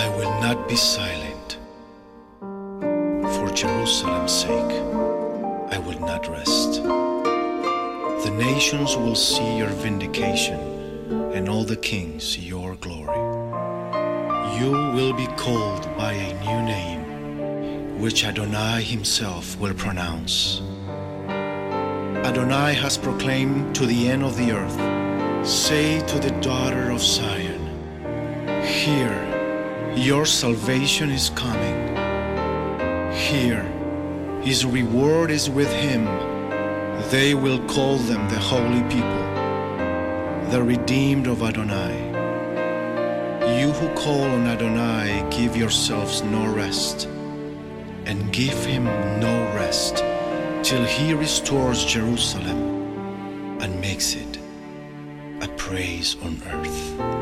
I will not be silent. For Jerusalem's sake, I will not rest. The nations will see your vindication, and all the kings your glory. You will be called by a new name, which Adonai himself will pronounce. Adonai has proclaimed to the end of the earth, say to the daughter of Zion, hear, your salvation is coming. Hear, his reward is with him. They will call them the holy people, the redeemed of Adonai. You who call on Adonai, give yourselves no rest, and give him no rest, till he restores Jerusalem and makes it a praise on earth.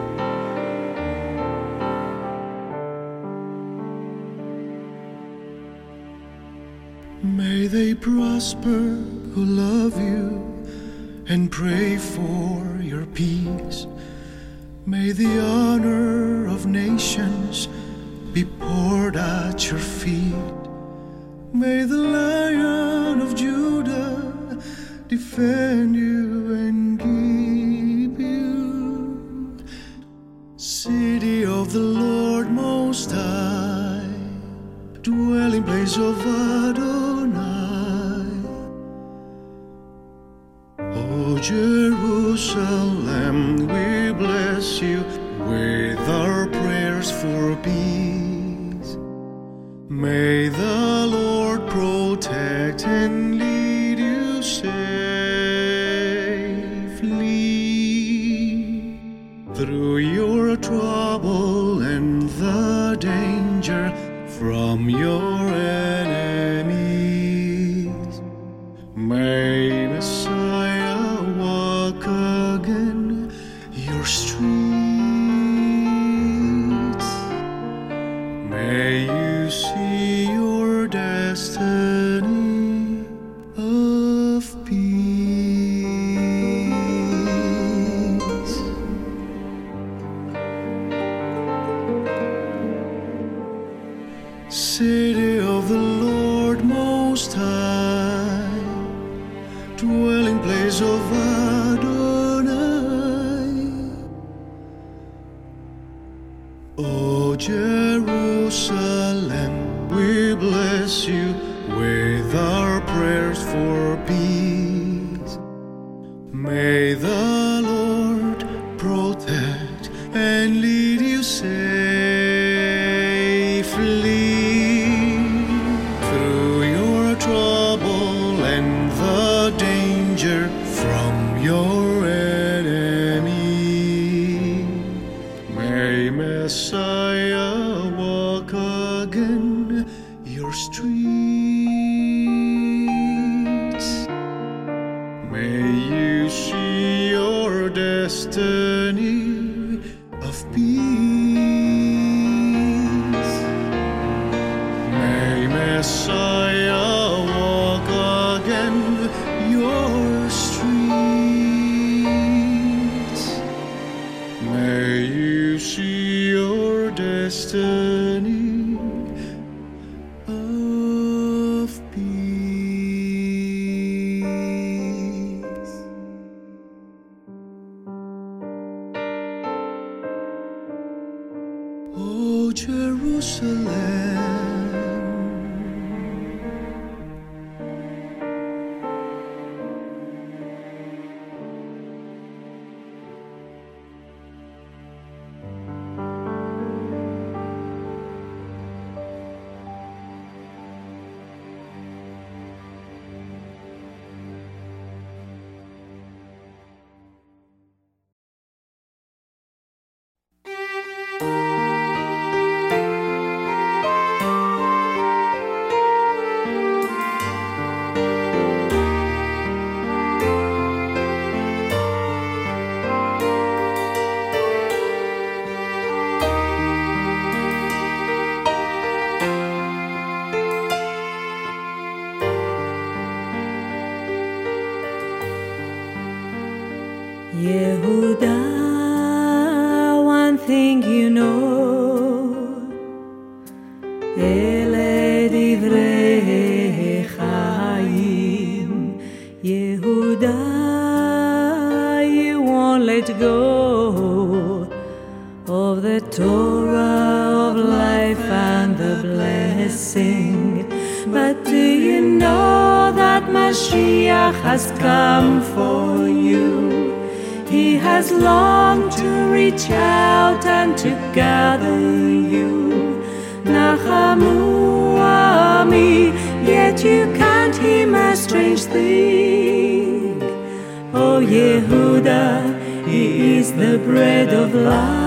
May they prosper who love you and pray for your peace. May the honor of nations be poured at your feet. May the Lion of Judah defend you and keep you. City of the Lord Most High, dwelling place of Adonai. O Jerusalem, we bless you with our prayers for peace. May the Lord protect and lead you safely through your trouble and the danger from your enemies. May Messiah walk again your streets. May you see your destiny of peace. City of the Lord Most High, dwelling place of Adonai. O Jerusalem, we bless you with our prayers for peace. May the Lord protect and lead you safely through your trouble and the danger from your enemy. May Messiah walk again your streets. May you see your destiny of peace. May Messiah walk again your streets. May you see your destiny of peace. O Jerusalem, Yehuda, one thing you know, of the Torah of life and the blessing. But do you know that Mashiach has come for you? He has longed to reach out and to gather you. Nachamu Ami, yet you can't hear a strange thing. Oh Yehuda, He is the bread of life.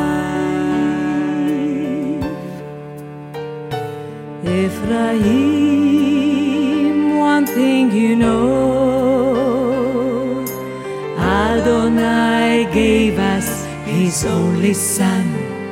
Ephraim, one thing you know, Adonai gave us His only Son.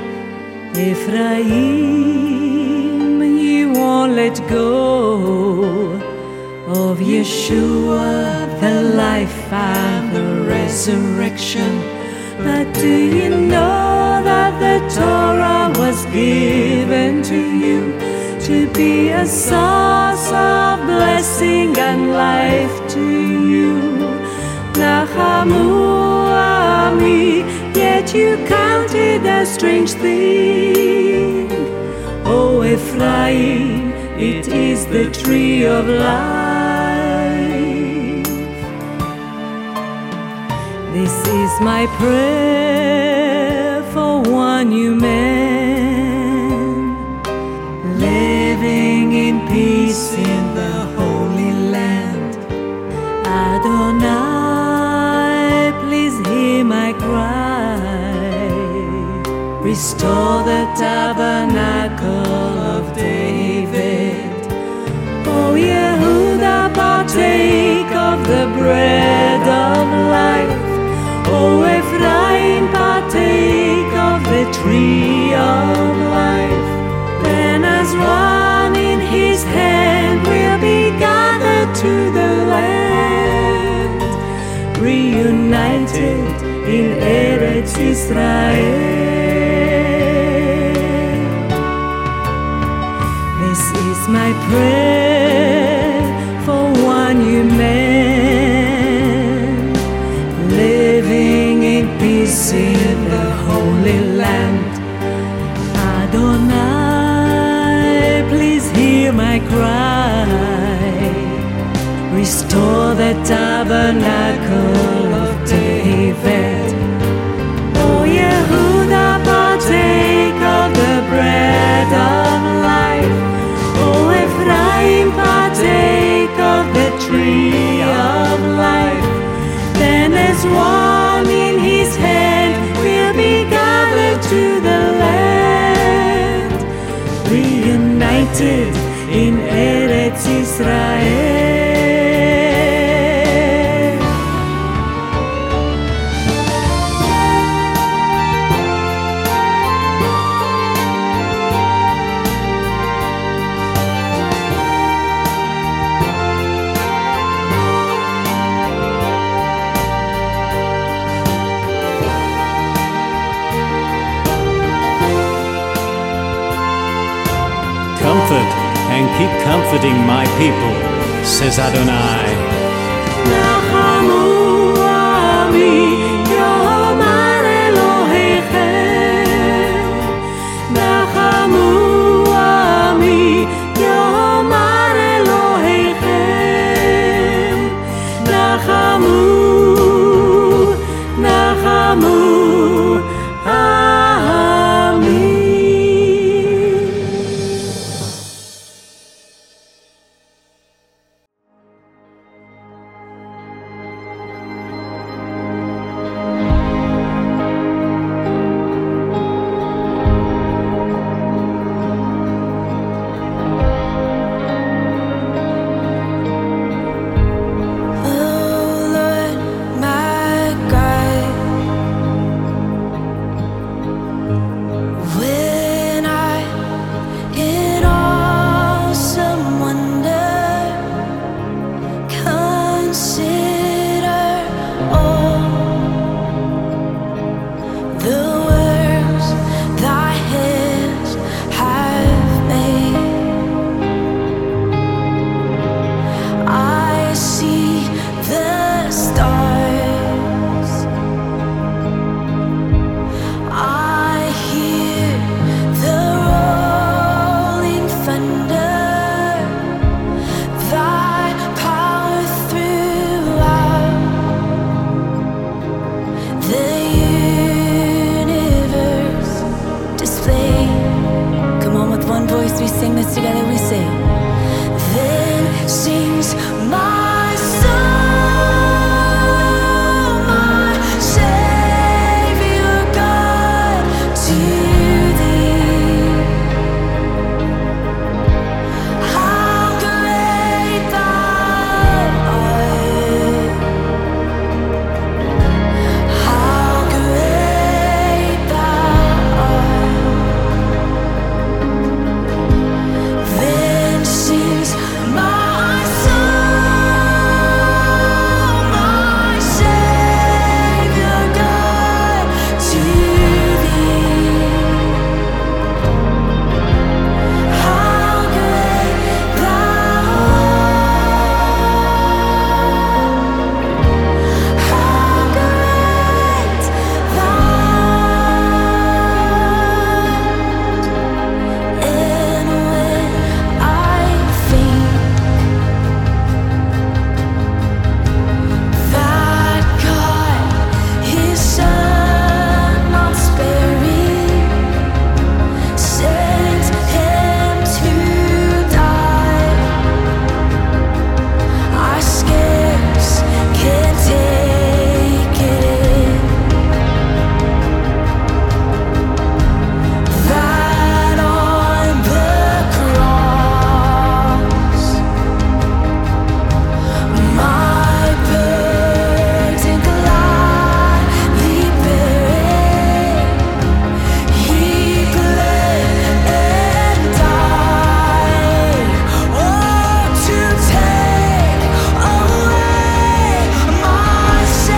Ephraim, you won't let go of Yeshua, the life and the resurrection. But do you know that the Torah was given to you to be a source of blessing and life to you? Nachamu Ami, yet you counted a strange thing. O Ephraim, it is the tree of life. This is my prayer for one you man, living in peace in the Holy Land. Adonai, please hear my cry. Restore the tabernacle of David. O Yehuda, partake of the bread of life. O Ephraim, partake of the tree of life. Then as one in his hand will be gathered to the land, reunited in Eretz Israel. This is my prayer for one you man, living in peace in the Holy Land. Adonai, please hear my cry. Restore the tabernacle of David. O Yehuda, partake of the bread of life. O Ephraim, partake of the tree of life. Then as one in his hand will be gathered to the land, reunited in Eretz Israel. Comfort and keep comforting my people, says Adonai. Nachamu Ami, Yomar Elohechem. Nachamu Ami, Yomar Elohechem. Nachamu, Nachamu Ami. together we sing. Then sings my soul, my Savior God, to thee. How great thou art! How great thou art! Then sings my soul, my Savior God, to thee. How great thou art! How great thou art! And when I think that God, His Son, not sparing, sent Him to die, I scarce can take it in. That on the cross, my burden gladly bearing, He bled and died, oh, to take away my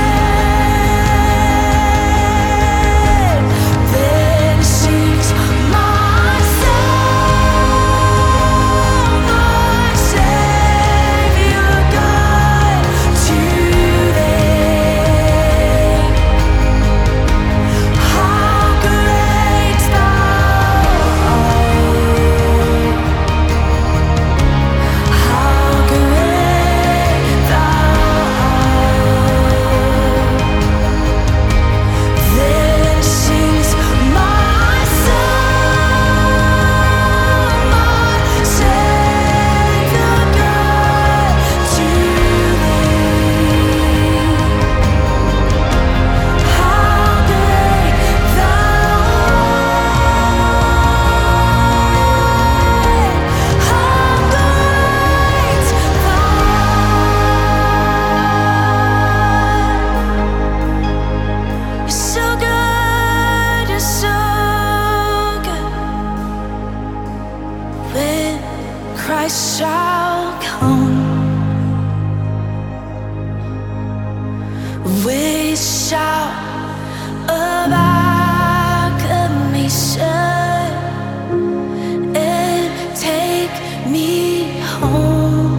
sin. Then sings my soul, my Savior God, to thee. How great thou art! How great thou art! Then sings my soul, my Savior God, to thee. How great thou art! How great thou art! You're so good, you're so good. When Christ shall come, we shall of acclamation and take me home.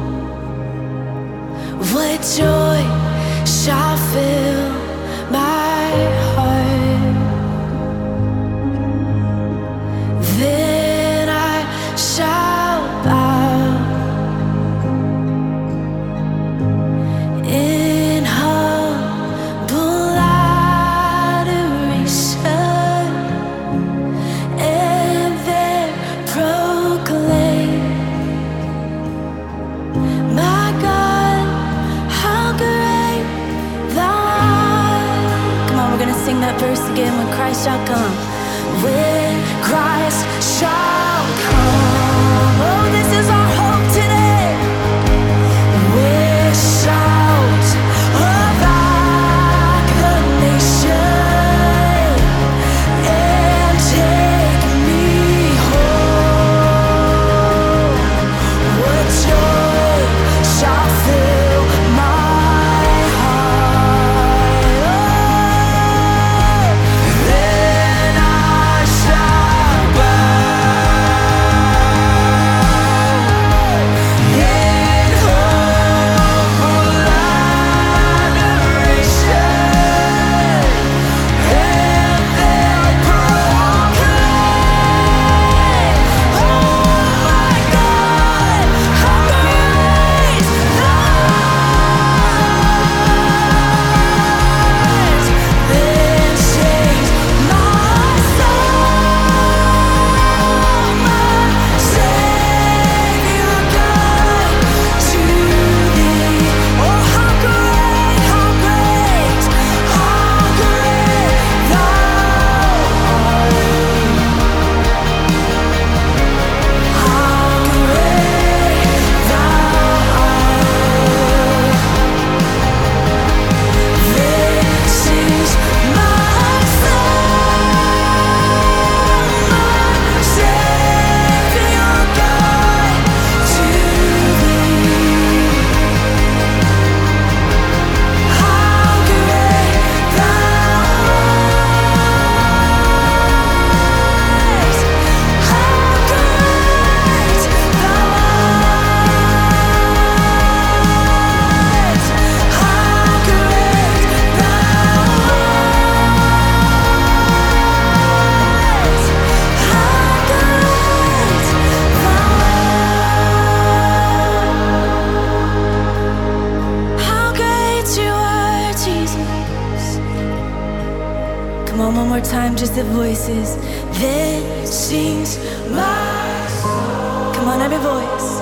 What joy shall fill my heart? Then I shall bow time, just the voices. Then sings my soul. Come on, every voice.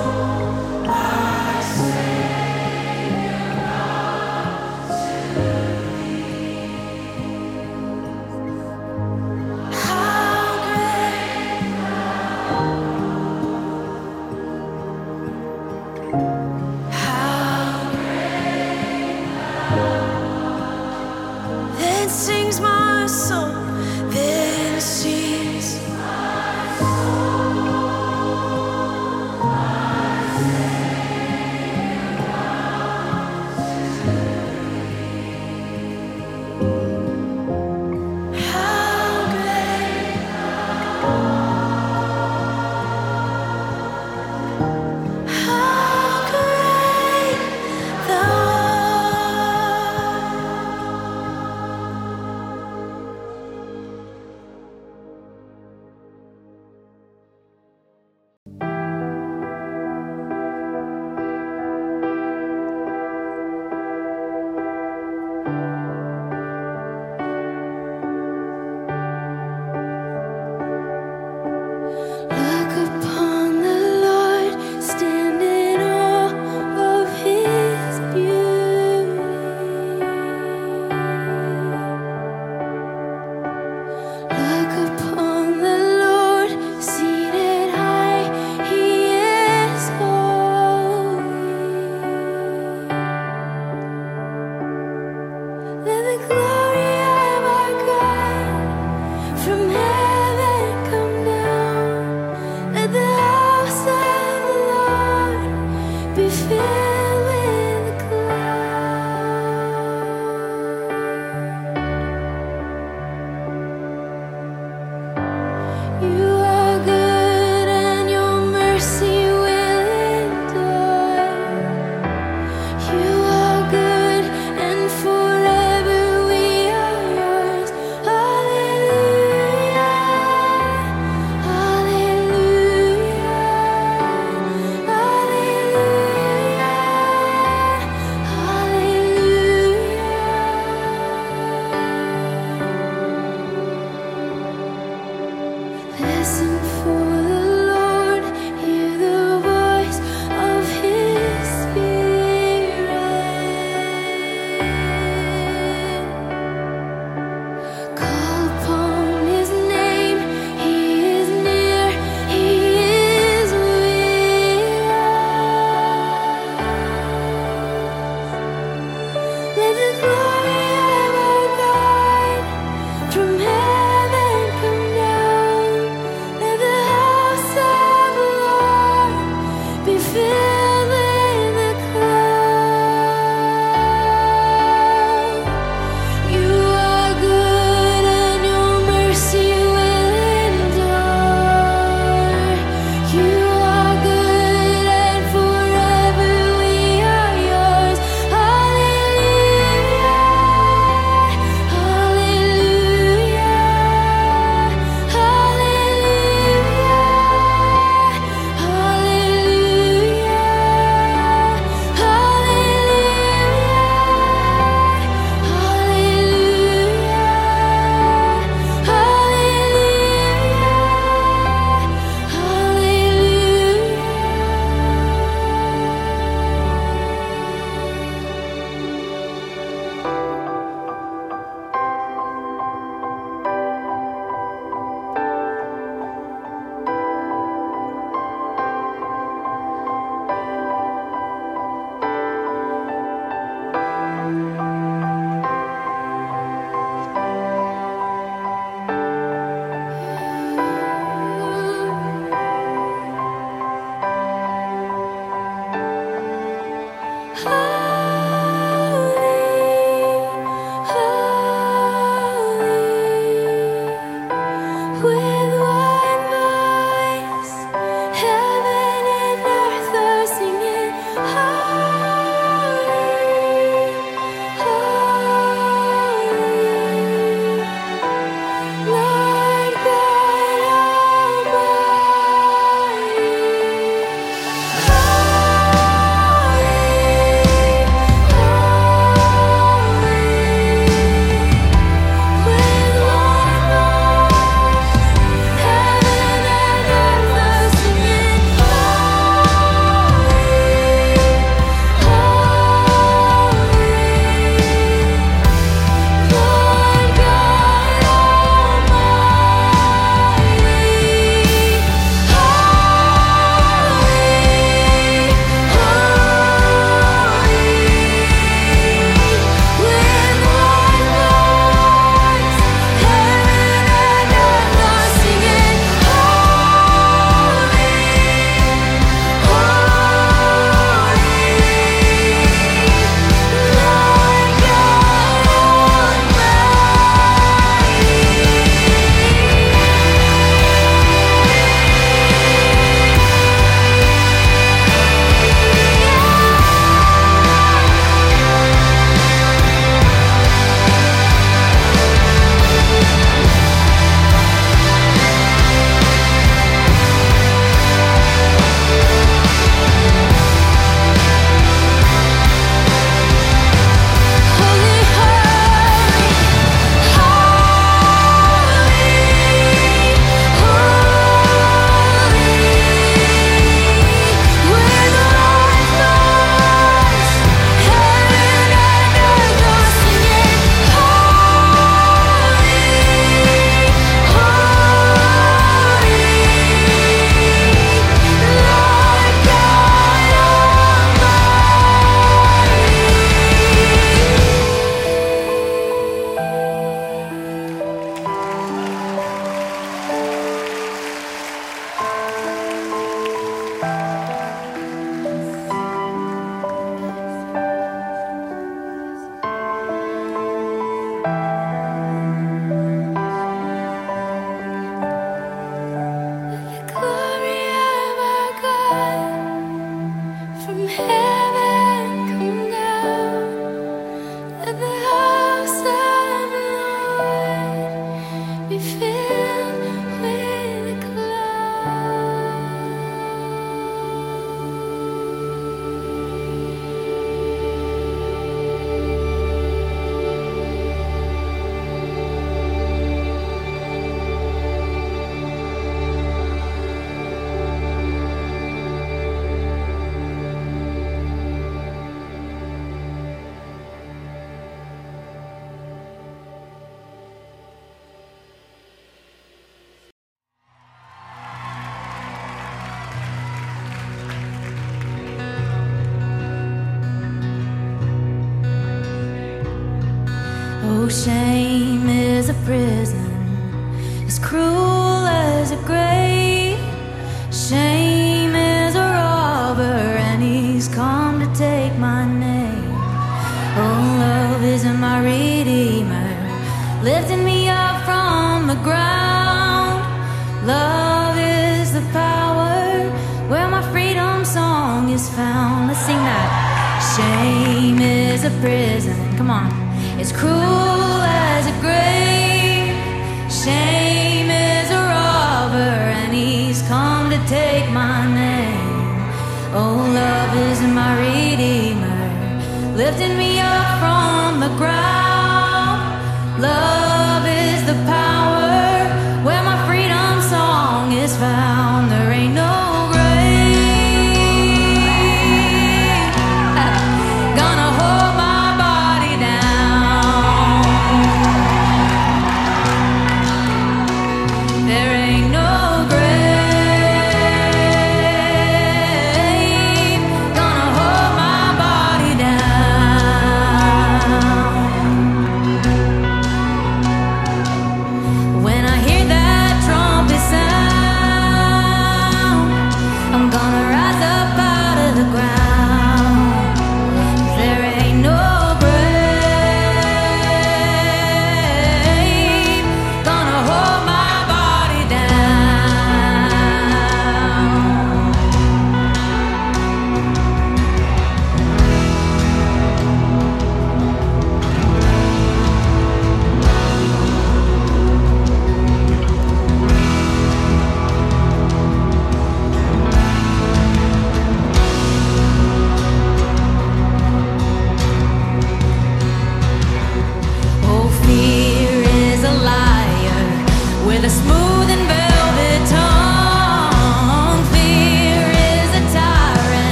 shame is a prison, as cruel as a grave. Shame is a robber, and he's come to take my name. Oh, love is my redeemer, lifting me up from the ground. Love is the power where my freedom song is found. Let's sing that. Shame is a prison, come on. It's cruel as a grave. Shame is a robber, and he's come to take my name. Oh, love is my redeemer, lifting me up from the ground. Love is the power where my freedom song is found. There ain't no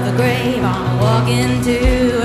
of the grave I'm walking to.